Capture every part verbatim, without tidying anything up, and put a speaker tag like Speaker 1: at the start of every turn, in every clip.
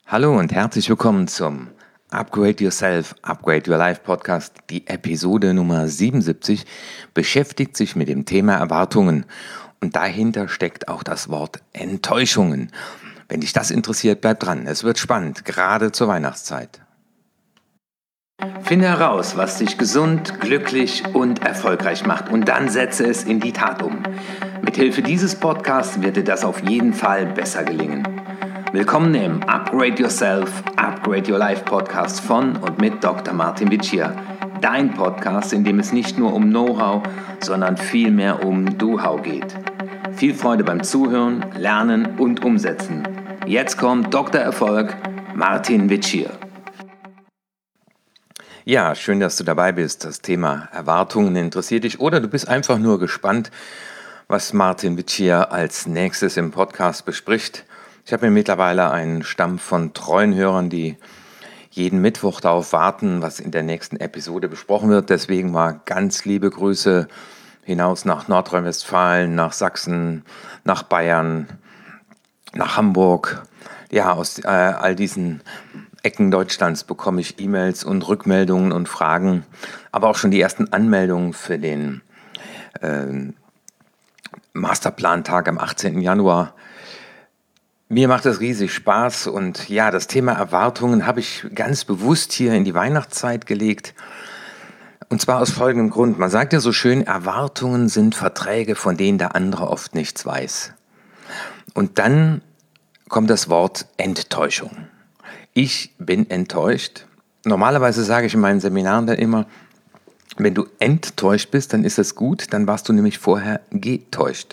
Speaker 1: Hallo und herzlich willkommen zum Upgrade Yourself, Upgrade Your Life Podcast. Die Episode Nummer siebenundsiebzig beschäftigt sich mit dem Thema Erwartungen und dahinter steckt auch das Wort Enttäuschungen. Wenn dich das interessiert, bleib dran. Es wird spannend, gerade zur Weihnachtszeit. Finde heraus, was dich gesund, glücklich und erfolgreich macht und dann setze es in die Tat um. Mithilfe dieses Podcasts wird dir das auf jeden Fall besser gelingen. Willkommen im Upgrade Yourself, Upgrade Your Life Podcast von und mit Doktor Martin Vicia. Dein Podcast, in dem es nicht nur um Know-how, sondern vielmehr um Do-How geht. Viel Freude beim Zuhören, Lernen und Umsetzen. Jetzt kommt Doktor Erfolg, Martin Vicia. Ja, schön, dass du dabei bist. Das Thema Erwartungen interessiert dich oder du bist einfach nur gespannt, was Martin Vicia als nächstes im Podcast bespricht. Ich habe mir mittlerweile einen Stamm von treuen Hörern, die jeden Mittwoch darauf warten, was in der nächsten Episode besprochen wird. Deswegen mal ganz liebe Grüße hinaus nach Nordrhein-Westfalen, nach Sachsen, nach Bayern, nach Hamburg. Ja, aus äh, all diesen Ecken Deutschlands bekomme ich E-Mails und Rückmeldungen und Fragen, aber auch schon die ersten Anmeldungen für den äh, Masterplan-Tag am achtzehnten Januar. Mir macht das riesig Spaß und ja, das Thema Erwartungen habe ich ganz bewusst hier in die Weihnachtszeit gelegt. Und zwar aus folgendem Grund. Man sagt ja so schön, Erwartungen sind Verträge, von denen der andere oft nichts weiß. Und dann kommt das Wort Enttäuschung. Ich bin enttäuscht. Normalerweise sage ich in meinen Seminaren dann immer, wenn du enttäuscht bist, dann ist das gut, dann warst du nämlich vorher getäuscht.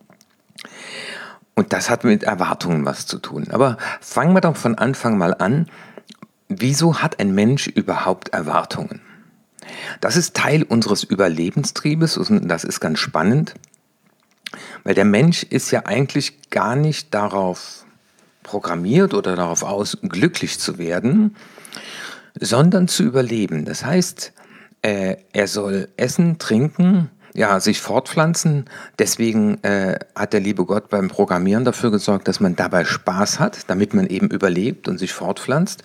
Speaker 1: Und das hat mit Erwartungen was zu tun. Aber fangen wir doch von Anfang mal an. Wieso hat ein Mensch überhaupt Erwartungen? Das ist Teil unseres Überlebenstriebes und das ist ganz spannend, weil der Mensch ist ja eigentlich gar nicht darauf programmiert oder darauf aus, glücklich zu werden, sondern zu überleben. Das heißt, äh, er soll essen, trinken, ja, sich fortpflanzen. Deswegen äh, hat der liebe Gott beim Programmieren dafür gesorgt, dass man dabei Spaß hat, damit man eben überlebt und sich fortpflanzt.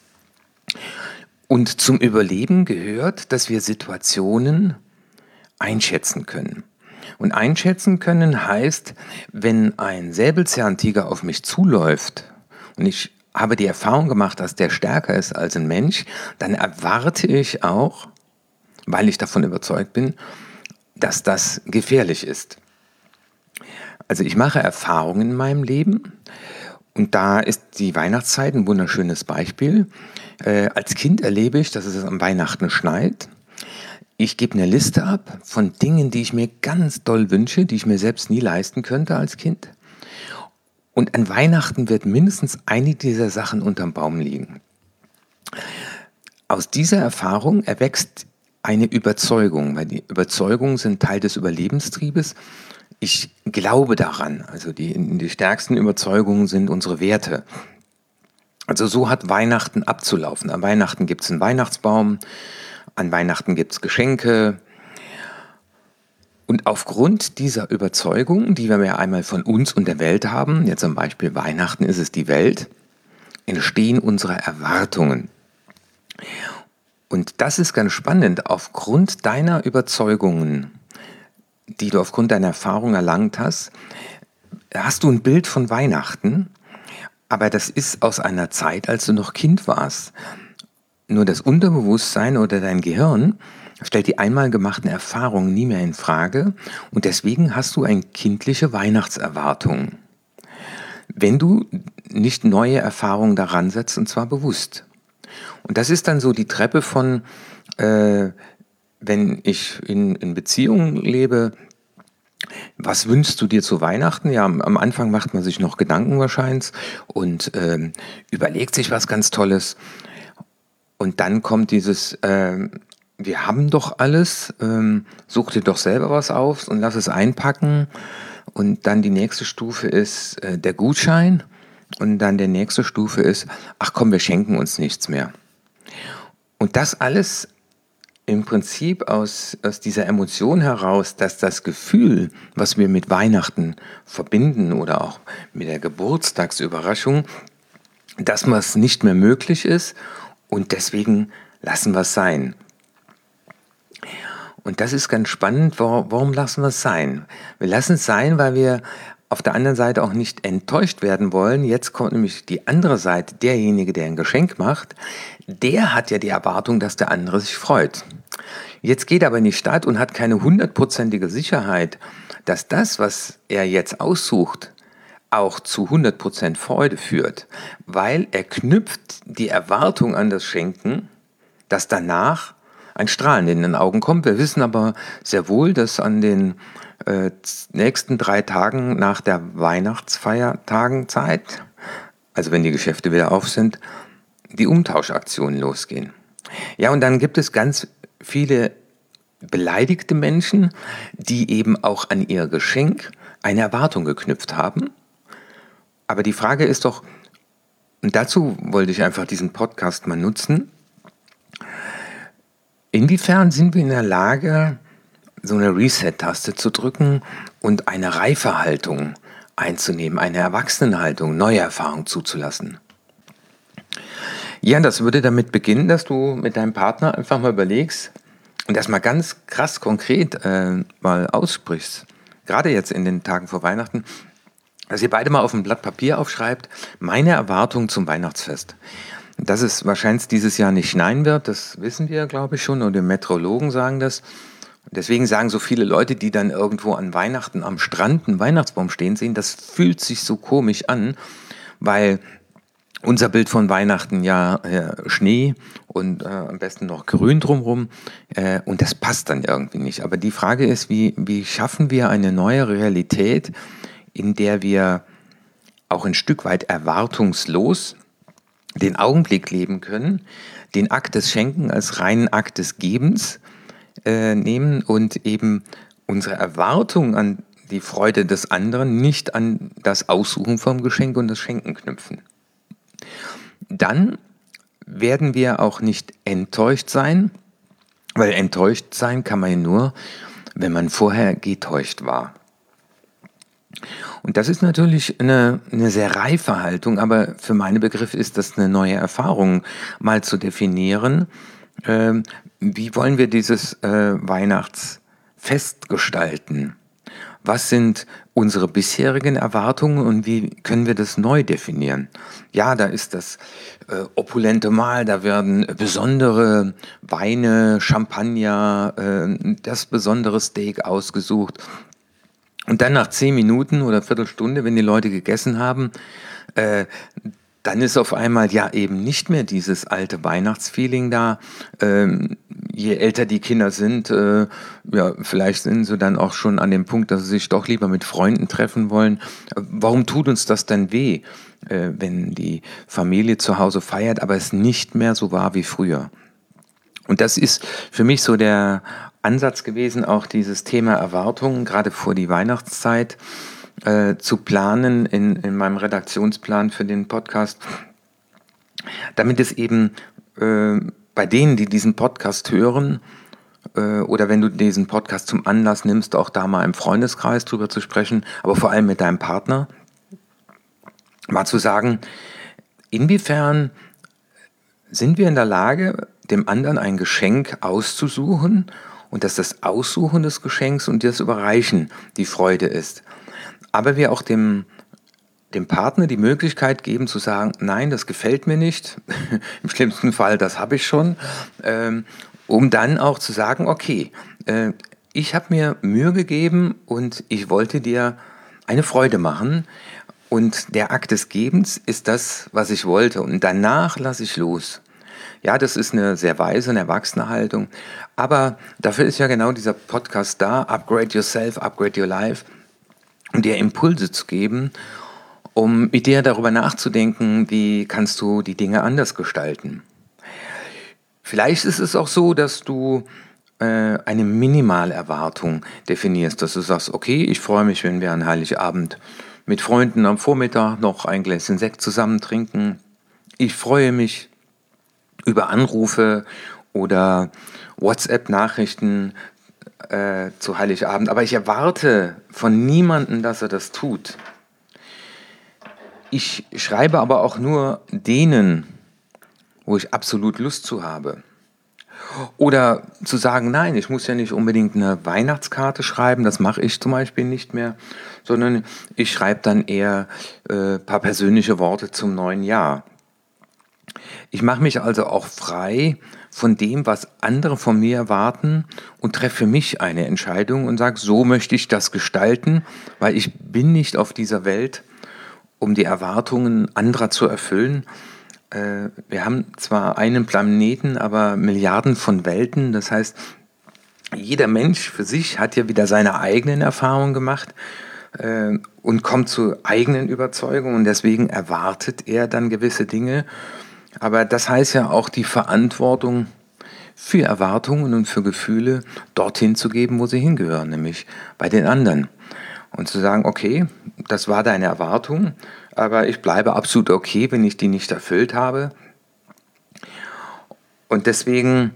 Speaker 1: Und zum Überleben gehört, dass wir Situationen einschätzen können. Und einschätzen können heißt, wenn ein Säbelzahntiger auf mich zuläuft und ich habe die Erfahrung gemacht, dass der stärker ist als ein Mensch, dann erwarte ich auch, weil ich davon überzeugt bin, dass das gefährlich ist. Also ich mache Erfahrungen in meinem Leben und da ist die Weihnachtszeit ein wunderschönes Beispiel. Äh, als Kind erlebe ich, dass es am Weihnachten schneit. Ich gebe eine Liste ab von Dingen, die ich mir ganz doll wünsche, die ich mir selbst nie leisten könnte als Kind. Und an Weihnachten wird mindestens eine dieser Sachen unterm Baum liegen. Aus dieser Erfahrung erwächst eine Überzeugung, weil die Überzeugungen sind Teil des Überlebenstriebes. Ich glaube daran, also die, die stärksten Überzeugungen sind unsere Werte. Also so hat Weihnachten abzulaufen. An Weihnachten gibt es einen Weihnachtsbaum, an Weihnachten gibt es Geschenke. Und aufgrund dieser Überzeugung, die wir ja einmal von uns und der Welt haben, jetzt zum Beispiel Weihnachten ist es die Welt, entstehen unsere Erwartungen. Und das ist ganz spannend. Aufgrund deiner Überzeugungen, die du aufgrund deiner Erfahrung erlangt hast, hast du ein Bild von Weihnachten, aber das ist aus einer Zeit, als du noch Kind warst. Nur das Unterbewusstsein oder dein Gehirn stellt die einmal gemachten Erfahrungen nie mehr in Frage und deswegen hast du eine kindliche Weihnachtserwartung, wenn du nicht neue Erfahrungen daran setzt und zwar bewusst. Und das ist dann so die Treppe von, äh, wenn ich in, in Beziehungen lebe, was wünschst du dir zu Weihnachten? Ja, am, am Anfang macht man sich noch Gedanken wahrscheinlich und ähm, überlegt sich was ganz Tolles. Und dann kommt dieses, äh, wir haben doch alles, ähm, such dir doch selber was auf und lass es einpacken. Und dann die nächste Stufe ist äh, der Gutschein. Und dann der nächste Stufe ist, ach komm, wir schenken uns nichts mehr. Und das alles im Prinzip aus, aus dieser Emotion heraus, dass das Gefühl, was wir mit Weihnachten verbinden oder auch mit der Geburtstagsüberraschung, dass was nicht mehr möglich ist und deswegen lassen wir es sein. Und das ist ganz spannend. Warum lassen wir es sein? Wir lassen es sein, weil wir auf der anderen Seite auch nicht enttäuscht werden wollen. Jetzt kommt nämlich die andere Seite. Derjenige, der ein Geschenk macht, der hat ja die Erwartung, dass der andere sich freut. Jetzt geht er aber in die Stadt und hat keine hundertprozentige Sicherheit, dass das, was er jetzt aussucht, auch zu hundert Prozent Freude führt, weil er knüpft die Erwartung an das Schenken, dass danach ein Strahlen in den Augen kommt. Wir wissen aber sehr wohl, dass an den äh, nächsten drei Tagen nach der Weihnachtsfeiertagenzeit, also wenn die Geschäfte wieder auf sind, die Umtauschaktionen losgehen. Ja, und dann gibt es ganz viele beleidigte Menschen, die eben auch an ihr Geschenk eine Erwartung geknüpft haben. Aber die Frage ist doch, und dazu wollte ich einfach diesen Podcast mal nutzen, inwiefern sind wir in der Lage, so eine Reset-Taste zu drücken und eine reife Haltung einzunehmen, eine Erwachsenenhaltung, neue Erfahrungen zuzulassen? Ja, das würde damit beginnen, dass du mit deinem Partner einfach mal überlegst und das mal ganz krass konkret äh, mal aussprichst, gerade jetzt in den Tagen vor Weihnachten, dass ihr beide mal auf ein Blatt Papier aufschreibt, meine Erwartung zum Weihnachtsfest. Dass es wahrscheinlich dieses Jahr nicht schneien wird, das wissen wir, glaube ich, schon, und die Meteorologen sagen das. Deswegen sagen so viele Leute, die dann irgendwo an Weihnachten am Strand einen Weihnachtsbaum stehen sehen, das fühlt sich so komisch an, weil unser Bild von Weihnachten ja äh, Schnee und äh, am besten noch grün drumherum äh, und das passt dann irgendwie nicht. Aber die Frage ist, wie, wie schaffen wir eine neue Realität, in der wir auch ein Stück weit erwartungslos den Augenblick leben können, den Akt des Schenken als reinen Akt des Gebens äh, nehmen und eben unsere Erwartung an die Freude des anderen nicht an das Aussuchen vom Geschenk und das Schenken knüpfen. Dann werden wir auch nicht enttäuscht sein, weil enttäuscht sein kann man ja nur, wenn man vorher getäuscht war. Und das ist natürlich eine, eine sehr reife Haltung, aber für meine Begriffe ist das eine neue Erfahrung, mal zu definieren, äh, wie wollen wir dieses äh, Weihnachtsfest gestalten? Was sind unsere bisherigen Erwartungen und wie können wir das neu definieren? Ja, da ist das äh, opulente Mahl, da werden besondere Weine, Champagner, äh, das besondere Steak ausgesucht. Und dann nach zehn Minuten oder Viertelstunde, wenn die Leute gegessen haben, äh, dann ist auf einmal ja eben nicht mehr dieses alte Weihnachtsfeeling da. Ähm, je älter die Kinder sind, äh, ja, vielleicht sind sie dann auch schon an dem Punkt, dass sie sich doch lieber mit Freunden treffen wollen. Warum tut uns das denn weh, äh, wenn die Familie zu Hause feiert, aber es nicht mehr so war wie früher? Und das ist für mich so der Ansatz gewesen, auch dieses Thema Erwartungen, gerade vor die Weihnachtszeit, äh, zu planen in, in meinem Redaktionsplan für den Podcast, damit es eben äh, bei denen, die diesen Podcast hören, äh, oder wenn du diesen Podcast zum Anlass nimmst, auch da mal im Freundeskreis drüber zu sprechen, aber vor allem mit deinem Partner, mal zu sagen, inwiefern sind wir in der Lage, dem anderen ein Geschenk auszusuchen und dass das Aussuchen des Geschenks und das Überreichen die Freude ist. Aber wir auch dem, dem Partner die Möglichkeit geben zu sagen, nein, das gefällt mir nicht, im schlimmsten Fall, das habe ich schon, ähm, um dann auch zu sagen, okay, äh, ich habe mir Mühe gegeben und ich wollte dir eine Freude machen und der Akt des Gebens ist das, was ich wollte und danach lasse ich los. Ja, das ist eine sehr weise, eine erwachsene Haltung, aber dafür ist ja genau dieser Podcast da, Upgrade Yourself, Upgrade Your Life, um dir Impulse zu geben, um mit dir darüber nachzudenken, wie kannst du die Dinge anders gestalten. Vielleicht ist es auch so, dass du äh, eine Minimalerwartung definierst, dass du sagst, okay, ich freue mich, wenn wir an Heiligabend mit Freunden am Vormittag noch ein Gläschen Sekt zusammen trinken. Ich freue mich über Anrufe oder WhatsApp-Nachrichten äh, zu Heiligabend, aber ich erwarte von niemandem, dass er das tut. Ich schreibe aber auch nur denen, wo ich absolut Lust zu habe. Oder zu sagen, nein, ich muss ja nicht unbedingt eine Weihnachtskarte schreiben, das mache ich zum Beispiel nicht mehr, sondern ich schreibe dann eher ein äh, paar persönliche Worte zum neuen Jahr. Ich mache mich also auch frei von dem, was andere von mir erwarten und treffe für mich eine Entscheidung und sage, so möchte ich das gestalten, weil ich bin nicht auf dieser Welt, um die Erwartungen anderer zu erfüllen. Äh, wir haben zwar einen Planeten, aber Milliarden von Welten. Das heißt, jeder Mensch für sich hat ja wieder seine eigenen Erfahrungen gemacht äh, und kommt zu eigenen Überzeugungen. Und deswegen erwartet er dann gewisse Dinge. Aber das heißt ja auch die Verantwortung für Erwartungen und für Gefühle dorthin zu geben, wo sie hingehören, nämlich bei den anderen. Und zu sagen, okay, das war deine Erwartung, aber ich bleibe absolut okay, wenn ich die nicht erfüllt habe. Und deswegen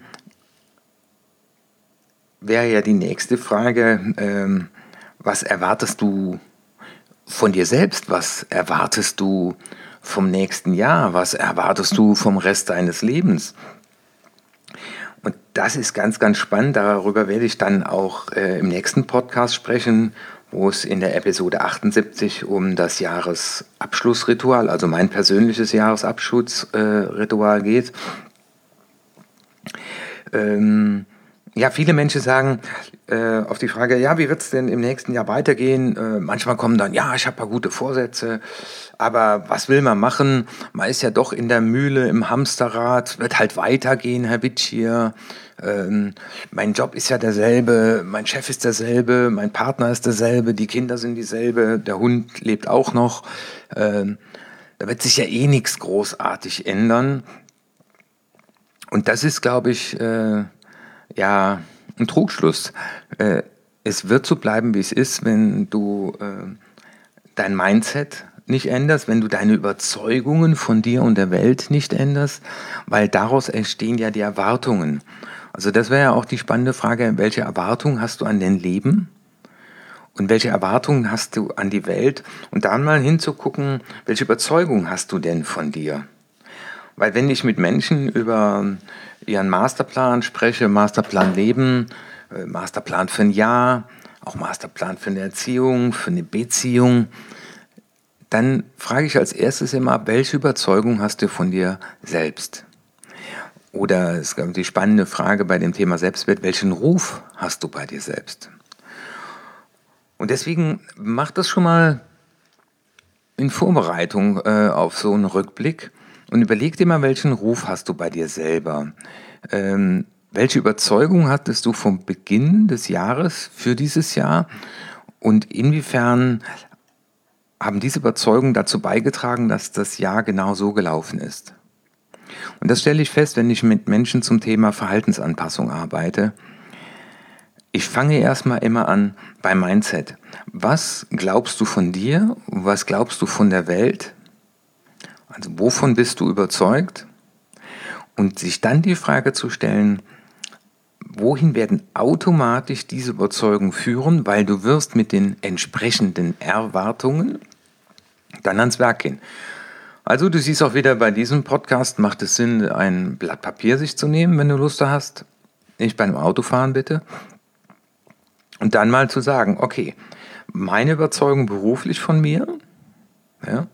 Speaker 1: wäre ja die nächste Frage, ähm, was erwartest du von dir selbst? Was erwartest du vom nächsten Jahr? Was erwartest du vom Rest deines Lebens? Und das ist ganz, ganz spannend. Darüber werde ich dann auch äh, im nächsten Podcast sprechen, wo es in der Episode achtundsiebzig um das Jahresabschlussritual, also mein persönliches Jahresabschlussritual äh, geht. Ähm, ja, viele Menschen sagen äh, auf die Frage, ja, wie wird es denn im nächsten Jahr weitergehen? Äh, manchmal kommen dann, ja, ich habe ein paar gute Vorsätze, aber was will man machen? Man ist ja doch in der Mühle, im Hamsterrad, wird halt weitergehen, Herr Witschier. Ähm, mein Job ist ja derselbe, mein Chef ist derselbe, mein Partner ist derselbe, die Kinder sind dieselbe, der Hund lebt auch noch. Ähm, da wird sich ja eh nichts großartig ändern. Und das ist, glaube ich, äh, ja, ein Trugschluss. Äh, es wird so bleiben, wie es ist, wenn du äh, dein Mindset nicht änderst, wenn du deine Überzeugungen von dir und der Welt nicht änderst, weil daraus entstehen ja die Erwartungen. Also das wäre ja auch die spannende Frage, welche Erwartungen hast du an dein Leben und welche Erwartungen hast du an die Welt? Und dann mal hinzugucken, welche Überzeugungen hast du denn von dir? Weil wenn ich mit Menschen über ihren Masterplan spreche, Masterplan Leben, Masterplan für ein Jahr, auch Masterplan für eine Erziehung, für eine Beziehung, dann frage ich als erstes immer, welche Überzeugung hast du von dir selbst? Oder es gab die spannende Frage bei dem Thema Selbstwert, welchen Ruf hast du bei dir selbst? Und deswegen mach das schon mal in Vorbereitung äh, auf so einen Rückblick und überleg dir mal, welchen Ruf hast du bei dir selber? Ähm, welche Überzeugung hattest du vom Beginn des Jahres für dieses Jahr? Und inwiefern haben diese Überzeugungen dazu beigetragen, dass das Jahr genau so gelaufen ist? Und das stelle ich fest, wenn ich mit Menschen zum Thema Verhaltensanpassung arbeite. Ich fange erstmal immer an beim Mindset. Was glaubst du von dir? Was glaubst du von der Welt? Also wovon bist du überzeugt? Und sich dann die Frage zu stellen, wohin werden automatisch diese Überzeugungen führen, weil du wirst mit den entsprechenden Erwartungen dann ans Werk gehen. Also du siehst auch wieder, bei diesem Podcast macht es Sinn, ein Blatt Papier sich zu nehmen, wenn du Lust hast. Nicht beim Autofahren bitte. Und dann mal zu sagen, okay, meine Überzeugung beruflich von mir, ja,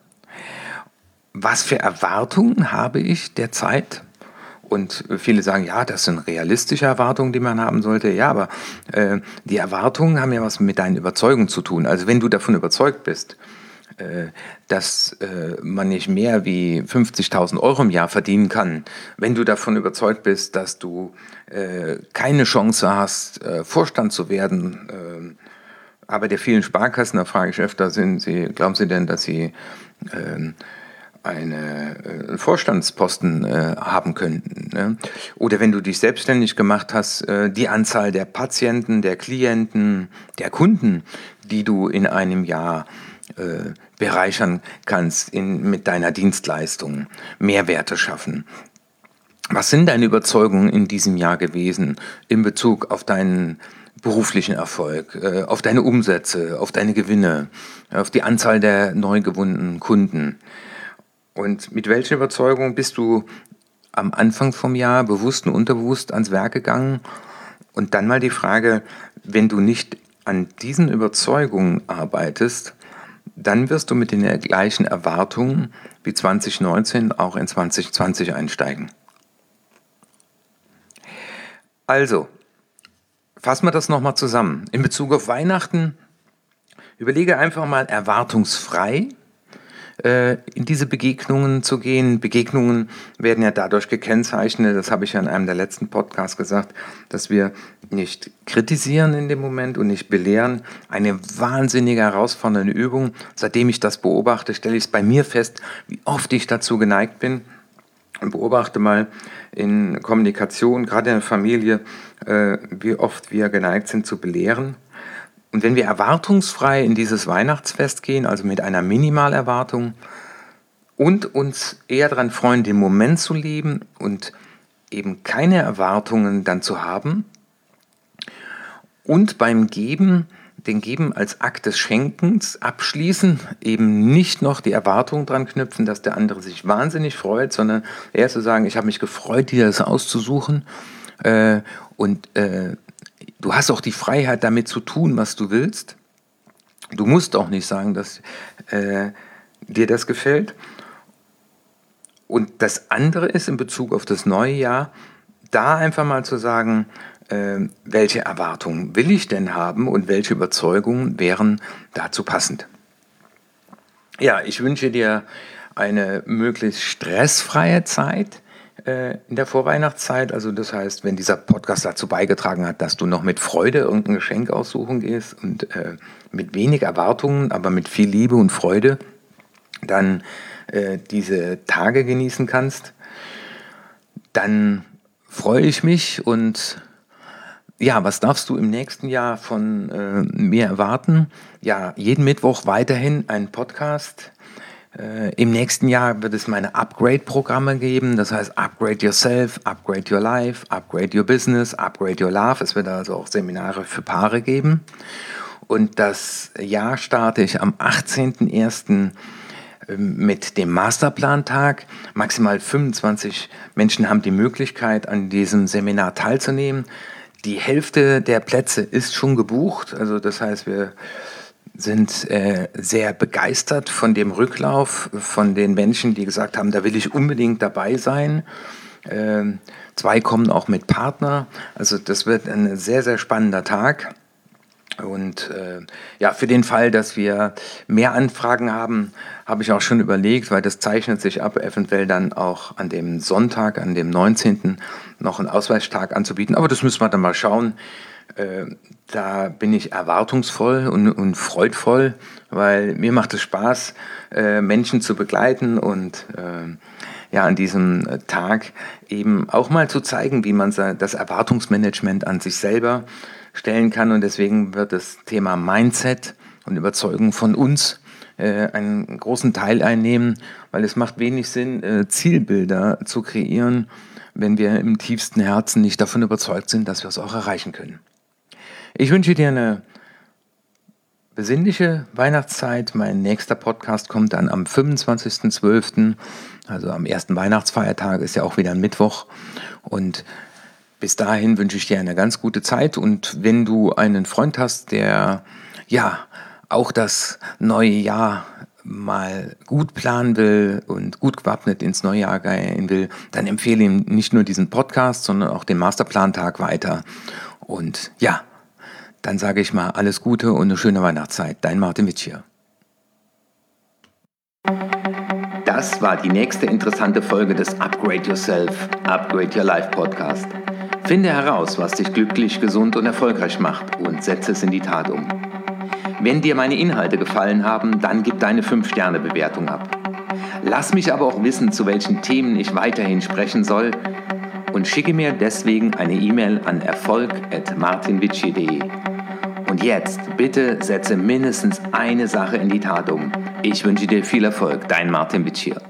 Speaker 1: was für Erwartungen habe ich derzeit? Und viele sagen, ja, das sind realistische Erwartungen, die man haben sollte. Ja, aber äh, die Erwartungen haben ja was mit deinen Überzeugungen zu tun. Also wenn du davon überzeugt bist, äh, dass äh, man nicht mehr wie fünfzigtausend Euro im Jahr verdienen kann, wenn du davon überzeugt bist, dass du äh, keine Chance hast, äh, Vorstand zu werden, äh, aber der vielen Sparkassen, da frage ich öfter, sind Sie, glauben Sie denn, dass Sie äh, eine, äh, einen Vorstandsposten äh, haben könnten? Ne? Oder wenn du dich selbstständig gemacht hast, äh, die Anzahl der Patienten, der Klienten, der Kunden, die du in einem Jahr äh, bereichern kannst in, mit deiner Dienstleistung, Mehrwerte schaffen. Was sind deine Überzeugungen in diesem Jahr gewesen in Bezug auf deinen beruflichen Erfolg, äh, auf deine Umsätze, auf deine Gewinne, auf die Anzahl der neu gewonnenen Kunden. Und mit welcher Überzeugung bist du am Anfang vom Jahr bewusst und unterbewusst ans Werk gegangen? Und dann mal die Frage, wenn du nicht an diesen Überzeugungen arbeitest, dann wirst du mit den gleichen Erwartungen wie zwanzig neunzehn auch in zwanzig zwanzig einsteigen. Also, fassen wir das nochmal zusammen. In Bezug auf Weihnachten, überlege einfach mal erwartungsfrei äh, in diese Begegnungen zu gehen. Begegnungen werden ja dadurch gekennzeichnet, das habe ich ja in einem der letzten Podcasts gesagt, dass wir nicht kritisieren in dem Moment und nicht belehren. Eine wahnsinnige herausfordernde Übung. Seitdem ich das beobachte, stelle ich es bei mir fest, wie oft ich dazu geneigt bin. Und beobachte mal in Kommunikation, gerade in der Familie, äh, wie oft wir geneigt sind zu belehren. Und wenn wir erwartungsfrei in dieses Weihnachtsfest gehen, also mit einer Minimalerwartung und uns eher daran freuen, den Moment zu leben und eben keine Erwartungen dann zu haben und beim Geben den Geben als Akt des Schenkens abschließen, eben nicht noch die Erwartung dran knüpfen, dass der andere sich wahnsinnig freut, sondern eher zu sagen, ich habe mich gefreut, dir das auszusuchen äh, und äh, du hast auch die Freiheit, damit zu tun, was du willst. Du musst auch nicht sagen, dass äh, dir das gefällt. Und das andere ist in Bezug auf das neue Jahr, da einfach mal zu sagen, äh, welche Erwartungen will ich denn haben und welche Überzeugungen wären dazu passend. Ja, ich wünsche dir eine möglichst stressfreie Zeit äh, in der Vorweihnachtszeit. Also das heißt, wenn dieser Podcast dazu beigetragen hat, dass du noch mit Freude irgendein Geschenk aussuchen gehst und äh, mit wenig Erwartungen, aber mit viel Liebe und Freude, dann äh, diese Tage genießen kannst, dann freue ich mich. Und ja, was darfst du im nächsten Jahr von äh, mir erwarten? Ja, jeden Mittwoch weiterhin ein Podcast. Äh, Im nächsten Jahr wird es meine Upgrade-Programme geben. Das heißt Upgrade Yourself, Upgrade Your Life, Upgrade Your Business, Upgrade Your Love. Es wird also auch Seminare für Paare geben. Und das Jahr starte ich am achtzehnten ersten mit dem Masterplan-Tag. Maximal fünfundzwanzig Menschen haben die Möglichkeit, an diesem Seminar teilzunehmen. Die Hälfte der Plätze ist schon gebucht. Also das heißt, wir sind äh, sehr begeistert von dem Rücklauf, von den Menschen, die gesagt haben, da will ich unbedingt dabei sein. Äh, zwei kommen auch mit Partner. Also das wird ein sehr, sehr spannender Tag. Und äh, ja, für den Fall, dass wir mehr Anfragen haben, habe ich auch schon überlegt, weil das zeichnet sich ab, eventuell dann auch an dem Sonntag, an dem neunzehnten noch einen Ausweichtag anzubieten. Aber das müssen wir dann mal schauen. Äh, da bin ich erwartungsvoll und, und freudvoll, weil mir macht es Spaß, äh, Menschen zu begleiten und äh, ja, an diesem Tag eben auch mal zu zeigen, wie man das Erwartungsmanagement an sich selber stellen kann. Und deswegen wird das Thema Mindset und Überzeugung von uns äh, einen großen Teil einnehmen, weil es macht wenig Sinn, äh, Zielbilder zu kreieren, wenn wir im tiefsten Herzen nicht davon überzeugt sind, dass wir es auch erreichen können. Ich wünsche dir eine besinnliche Weihnachtszeit. Mein nächster Podcast kommt dann am fünfundzwanzigsten zwölften, also am ersten Weihnachtsfeiertag, ist ja auch wieder ein Mittwoch. Und bis dahin wünsche ich dir eine ganz gute Zeit. Und wenn du einen Freund hast, der ja auch das neue Jahr mal gut planen will und gut gewappnet ins neue Jahr gehen will, dann empfehle ihm nicht nur diesen Podcast, sondern auch den Masterplan-Tag weiter. Und ja, dann sage ich mal alles Gute und eine schöne Weihnachtszeit. Dein Martin Witsch hier. Das war die nächste interessante Folge des Upgrade Yourself, Upgrade Your Life Podcast. Finde heraus, was dich glücklich, gesund und erfolgreich macht und setze es in die Tat um. Wenn dir meine Inhalte gefallen haben, dann gib deine fünf Sterne Bewertung ab. Lass mich aber auch wissen, zu welchen Themen ich weiterhin sprechen soll und schicke mir deswegen eine E-Mail an erfolg at martin witschi punkt de. Und jetzt bitte setze mindestens eine Sache in die Tat um. Ich wünsche dir viel Erfolg, dein Martin Witsch hier.